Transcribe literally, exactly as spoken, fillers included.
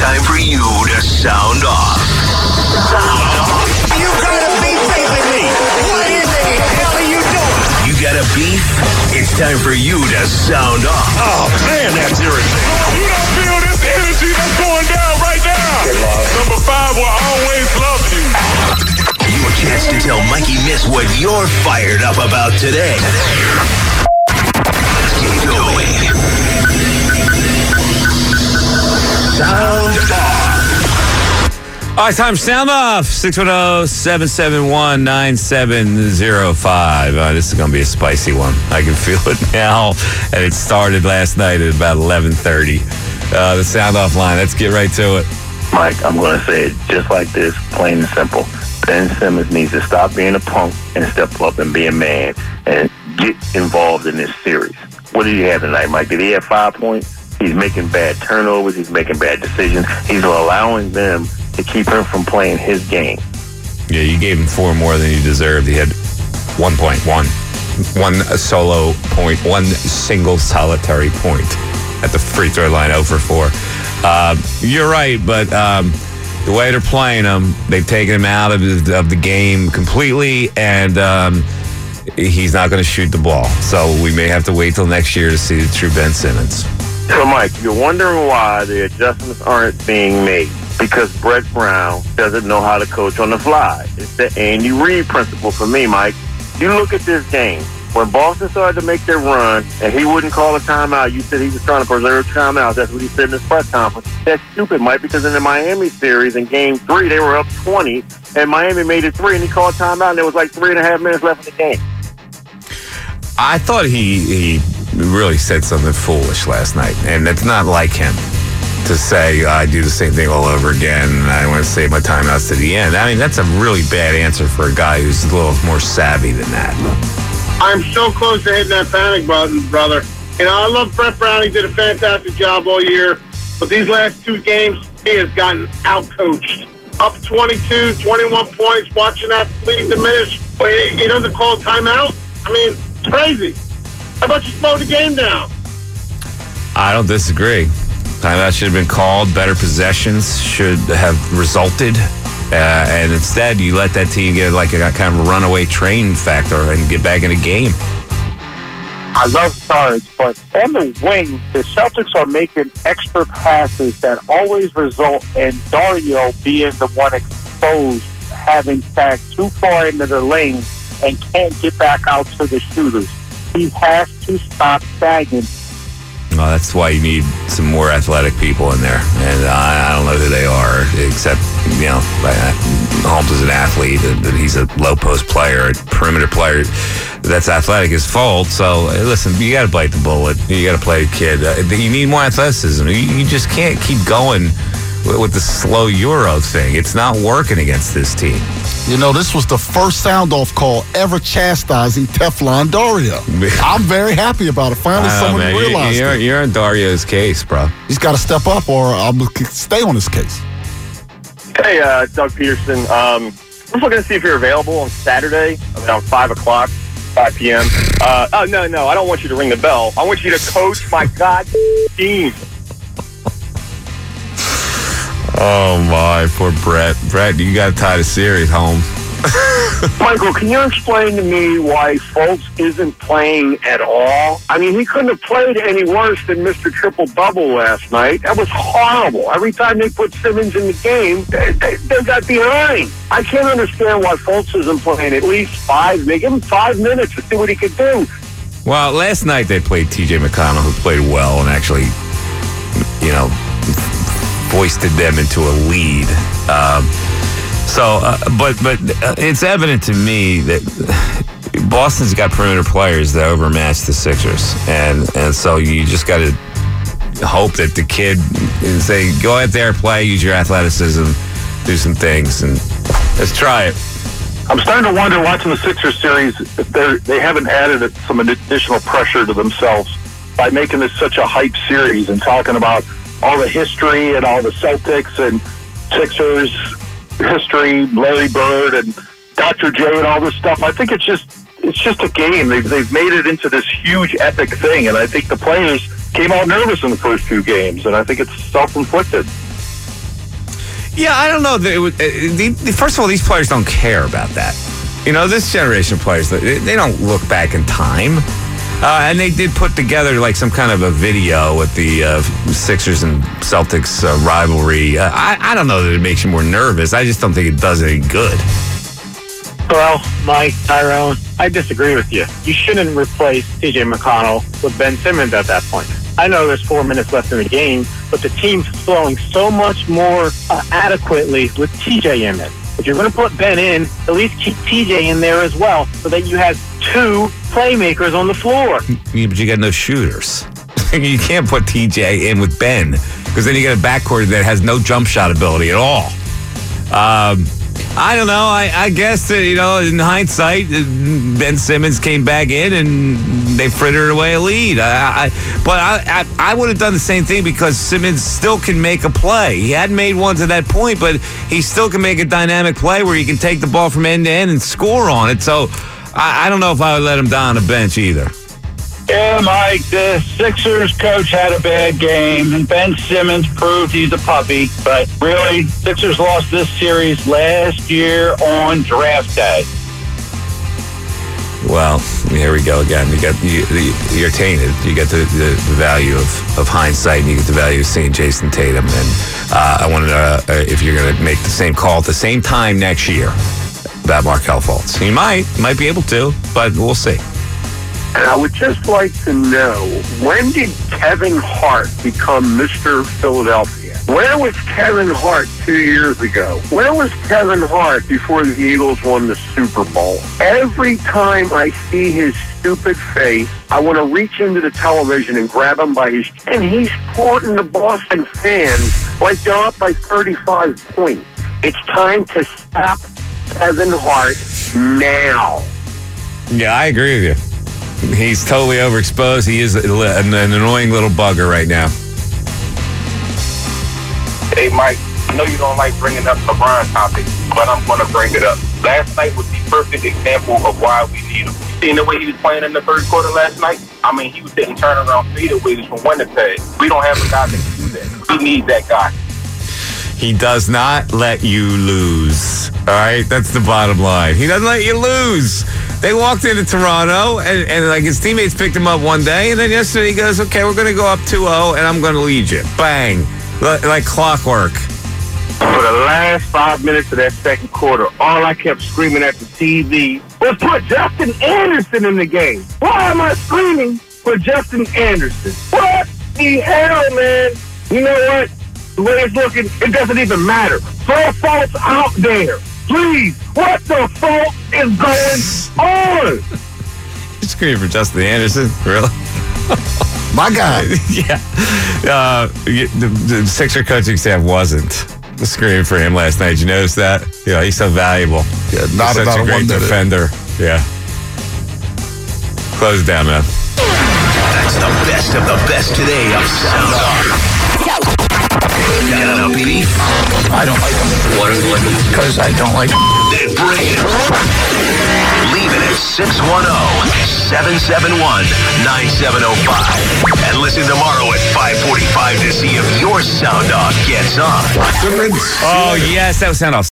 time for you to sound off. Sound off. You gotta be facing me. What in the hell are you doing? You got a beef? It's time for you to sound off. Oh, man, that's irritating. You don't feel this energy that's going down right now. Number five will always love you. Your chance to tell Mikey Miss what you're fired up about today. Let's get going. Sound off. All right, time sound off. six one zero, seven seven one, nine seven zero five. Uh, this is going to be a spicy one. I can feel it now. And it started last night at about eleven thirty. Uh, the sound off line. Let's get right to it. Mike, I'm going to say it just like this, plain and simple. Ben Simmons needs to stop being a punk and step up and be a man and get involved in this series. What did he have tonight, Mike? Did he have five points? He's making bad turnovers. He's making bad decisions. He's allowing them to keep him from playing his game. Yeah, you gave him four more than he deserved. He had one point one. One solo point. One single solitary point at the free throw line, zero for four. Uh, you're right, but um, the way they're playing him, they've taken him out of the, of the game completely, and um, he's not going to shoot the ball. So we may have to wait till next year to see the true Ben Simmons. So, Mike, you're wondering why the adjustments aren't being made. Because Brett Brown doesn't know how to coach on the fly. It's the Andy Reid principle for me, Mike. You look at this game. When Boston started to make their run and he wouldn't call a timeout, you said he was trying to preserve timeouts. That's what he said in his press conference. That's stupid, Mike, because in the Miami series in game three, they were up twenty, and Miami made it three, and he called timeout, and there was like three and a half minutes left in the game. I thought he, he really said something foolish last night, and it's not like him to say, I do the same thing all over again, and I want to save my timeouts to the end. I mean, that's a really bad answer for a guy who's a little more savvy than that. I'm so close to hitting that panic button, brother. You know, I love Brett Brown. He did a fantastic job all year. But these last two games, he has gotten out-coached. Up twenty-two, twenty-one points, watching that lead diminish. But he, he doesn't call timeout. I mean, it's crazy. How about you slow the game down? I don't disagree. Timeout should have been called. Better possessions should have resulted. Uh, and instead, you let that team get like a kind of a runaway train factor and get back in a game. I love Sarge, but on the wing, the Celtics are making extra passes that always result in Dario being the one exposed, having sagged too far into the lane and can't get back out to the shooters. He has to stop sagging. Well, that's why you need some more athletic people in there. And uh, I don't know who they are, except, you know, Holmes is an athlete, and he's a low post player, a perimeter player that's athletic is fault. So, listen, you got to bite the bullet. You got to play the kid. Uh, you need more athleticism. You, you just can't keep going with, with the slow Euro thing. It's not working against this team. You know, this was the first sound-off call ever chastising Teflon Dario. I'm very happy about it. Finally, know, someone man. realized you're, it. You're, you're on Dario's case, bro. He's got to step up or I'll stay on his case. Hey, uh, Doug Peterson. Um, I'm looking to see if you're available on Saturday around five o'clock, five p.m. Uh, oh, no, no, I don't want you to ring the bell. I want you to coach my god team. Oh, my. Poor Brett. Brett, you got to tie the series home. Michael, can you explain to me why Fultz isn't playing at all? I mean, he couldn't have played any worse than Mister Triple-Double last night. That was horrible. Every time they put Simmons in the game, they, they, they got behind. I can't understand why Fultz isn't playing at least five. They give him five minutes to see what he could do. Well, last night they played T J McConnell, who played well and actually, you know, foisted them into a lead. Um, so, uh, but but uh, it's evident to me that Boston's got perimeter players that overmatch the Sixers, and and so you just got to hope that the kid say, go out there, play, use your athleticism, do some things, and let's try it. I'm starting to wonder, watching the Sixers series, if they they haven't added some additional pressure to themselves by making this such a hype series and talking about all the history and all the Celtics and Sixers history, Larry Bird and Doctor J and all this stuff. I think it's just it's just a game. They've, they've made it into this huge epic thing, and I think the players came out nervous in the first two games, and I think it's self-inflicted. Yeah, I don't know. That it would, uh, the, the, first of all, these players don't care about that. You know, this generation of players, they, they don't look back in time. Uh, and they did put together like some kind of a video with the uh, Sixers and Celtics uh, rivalry. Uh, I, I don't know that it makes you more nervous. I just don't think it does any good. Well, Mike, Tyrone, I disagree with you. You shouldn't replace T J McConnell with Ben Simmons at that point. I know there's four minutes left in the game, but the team's flowing so much more uh, adequately with T J in it. If you're going to put Ben in, at least keep T J in there as well so that you have two playmakers on the floor. Yeah, but you got no shooters. You can't put T J in with Ben because then you got a backcourt that has no jump shot ability at all. Um, I don't know. I, I guess, uh, you know, in hindsight, Ben Simmons came back in and they frittered away a lead. I, I, but I, I, I would have done the same thing because Simmons still can make a play. He hadn't made one to that point, but he still can make a dynamic play where he can take the ball from end to end and score on it. So I, I don't know if I would let him down on the bench either. Yeah, Mike, the Sixers coach had a bad game, and Ben Simmons proved he's a puppy. But really, Sixers lost this series last year on draft day. Well, here we go again. You got you, you're tainted. You get the, the, the value of, of hindsight, and you get the value of seeing Jason Tatum. And uh, I want to know uh, if you're going to make the same call at the same time next year about Markelle Fultz. You might, you might be able to, but we'll see. And I would just like to know, when did Kevin Hart become Mister Philadelphia? Where was Kevin Hart two years ago? Where was Kevin Hart before the Eagles won the Super Bowl? Every time I see his stupid face, I want to reach into the television and grab him by his chin. And he's courting the Boston fans like they're up by thirty-five points. It's time to stop Kevin Hart now. Yeah, I agree with you. He's totally overexposed. He is an, an annoying little bugger right now. Hey, Mike, I know you don't like bringing up LeBron topics, but I'm going to bring it up. Last night was the perfect example of why we need him. Seeing the way he was playing in the third quarter last night, I mean, he was hitting turnaround fadeaways from Winnipeg. We don't have a guy that can do that. We need that guy. He does not let you lose. All right? That's the bottom line. He doesn't let you lose. They walked into Toronto, and, and like his teammates picked him up one day, and then yesterday he goes, okay, we're going to go up two oh, and I'm going to lead you. Bang. Like, like clockwork. For the last five minutes of that second quarter, all I kept screaming at the T V was put Justin Anderson in the game. Why am I screaming for Justin Anderson? What the hell, man? You know what? The way it's looking, it doesn't even matter. Throw Fultz out there. Please, what the fuck is going on? You're screaming for Justin Anderson? Really? My guy. Yeah. Uh, the, the Sixer coaching staff wasn't screaming for him last night. Did you notice that? Yeah, he's so valuable. Yeah, not he's such about a a great defender. Yeah. Close it down, man. That's the best of the best today of Sound Off. Got a beef? I don't like them. What is it? Because I don't like them. Then bring it. Leave it at six one zero, seven seven one, nine seven zero five. And listen tomorrow at five forty-five to see if your Sound Off gets on. Oh, yes, that was Sound Off.